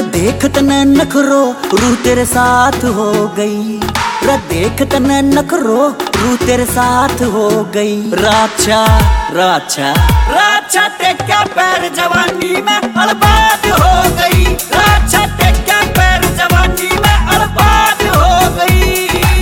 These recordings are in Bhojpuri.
देख तने नखरो रूह तेरे साथ हो गई। रे देख तने नखरो रूह तेरे साथ हो गई। राछा राछा राछा टेक्या पैर जवानी में बर्बाद हो गई। राछा टेक्या पैर जवानी में बर्बाद हो गई।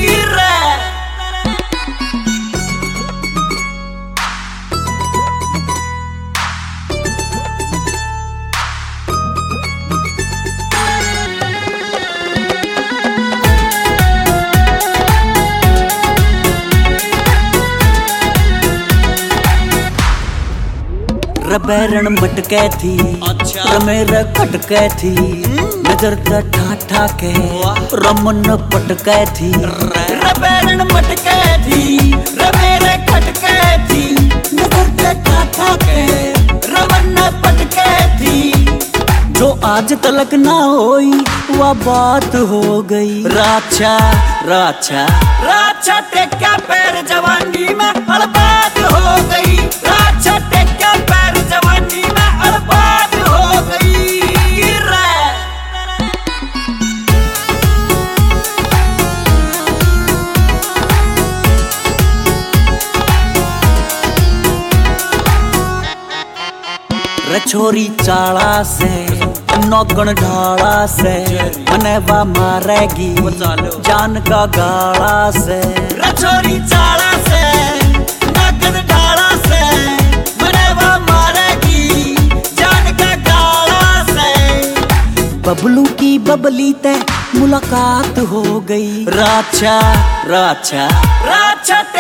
रबैरण मटके थी, अच्छा मेरा खटके थी। नजर ठा ठा के रमन पटके थी। रबैरण मटके थी, मेरे खटके थी। नजर ठा ठा के रमन पटके थी। जो आज तलक ना होई वह बात हो गई। राछा राछा राछा टेक्या पैर जवानी में बर्बाद हो गई। राछा टेक्या पैर जवानी में बर्बाद हो गई। रछोरी चाला से नौगण ढाला से मनेवा मारेगी जान का गाला से। रछोरी चाला से नौगण ढाला से मनेवा मारेगी जान का गाला से। बबलू की बबली ते मुलाकात हो गई। राछा राछा राछा